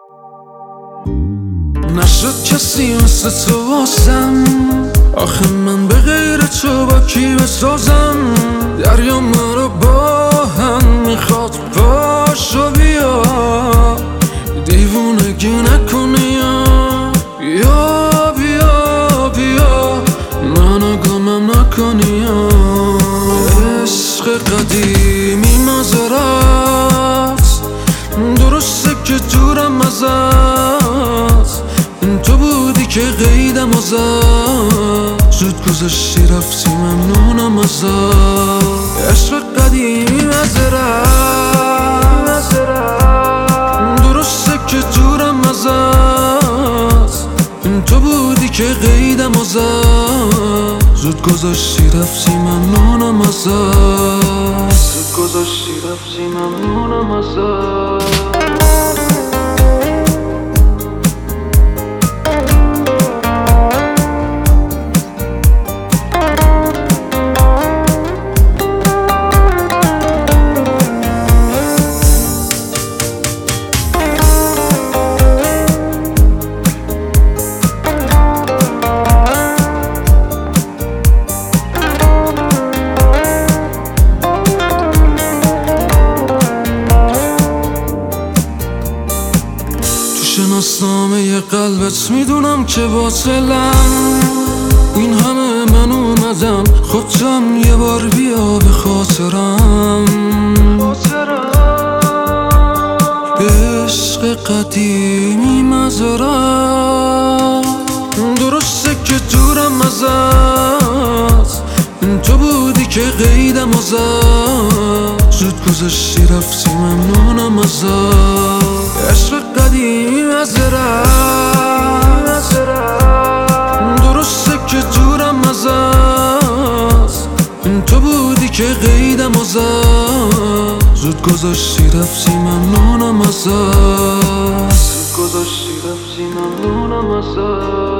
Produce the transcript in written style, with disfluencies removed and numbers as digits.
نشد کسی مثل تو واسم، آخه من به غیر تو با کی بسازم؟ دریا مرا با هم میخواد، پاشو بیا دیوونگی نکنی یا بیا بیا منو گمم نکنی عشق قدیمی مزارت، درسته که دورم ازت، این تو بودی که قیدم ازت، زود گذشتی رفتی ممنونم ازت. عشق قدیمی مزارت، درسته که دورم ازت، این تو بودی که قیدم ازت، زود گذاشتی رفتی ممنونم ازت، زود گذاشتی رفتی ممنونم ازت. شناسنامه قلبت میدونم که باطلم، این همه من اومدم خودم یه بار بیا به خاطرم. عشق قدیمی مزارت، درسته که دورم ازت، این تو بودی که قیدم ازت، زود گذشتی رفتی ممنونم ازت. عشق قدیمی مزارت، درسته که دورم ازت، این تو بودی که قیدم ازت، زود گذاشتی رفتی ممنونم ازت، زود گذاشتی رفتی ممنونم ازت.